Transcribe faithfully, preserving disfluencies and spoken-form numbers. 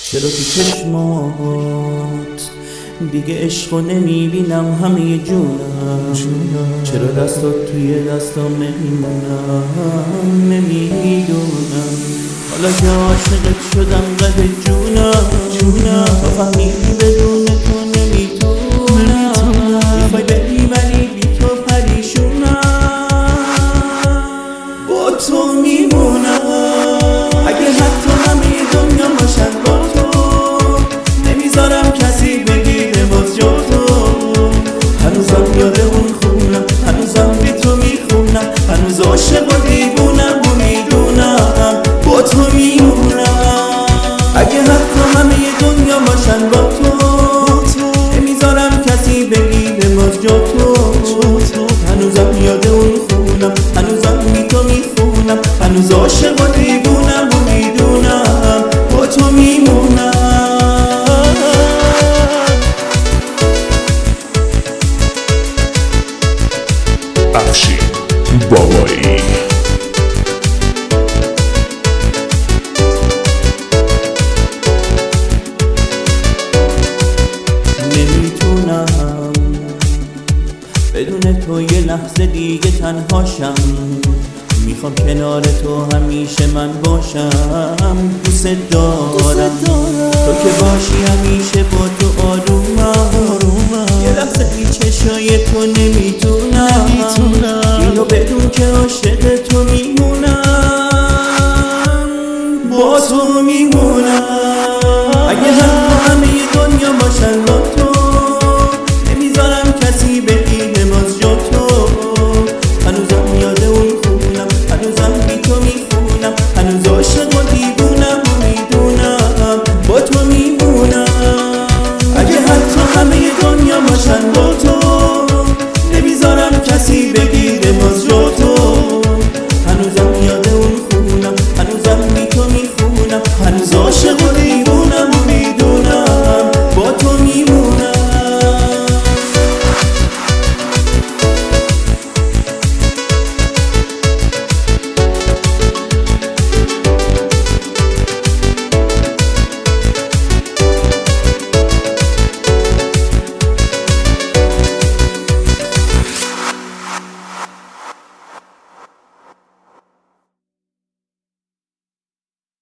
چرا تو چشمات دیگه عشقو نمیبینم همه جونم؟ چرا دستات توی دستام نمیمونم نمیدونم؟ حالا که عاشقت شدم قد جونم جونم تا فهمیدی بدون تو نمیتونم میخوای بری ولی بی تو پریشونم با تو میمونم اگه حتی همه دنیا باشن با تو نمیذارم کسی بگیره باز جا تو هنوزم یاد اون خونم هنوزم بی تو میخونم هنوز عاشق و دیوونم و میدونم با تو میمونم اگه حتی همه دنیا باشن با تو نمیذارم کسی بگیره باز جا تو هنوزم یاد اون خونم هنوزم بی تو میخونم هنوز عاشق و دیوونم و میدونم با تو میمونم افشین بابایی نمیتونم بدون تو یه لحظه دیگه تنهاشم میخوام کنار تو همیشه من باشم دوست دارم تو که باشی همیشه با تو آرومم یه لحظه بی چشای تو نمیتونم اینو بدون که عاشق تو میمونم با تو میمونم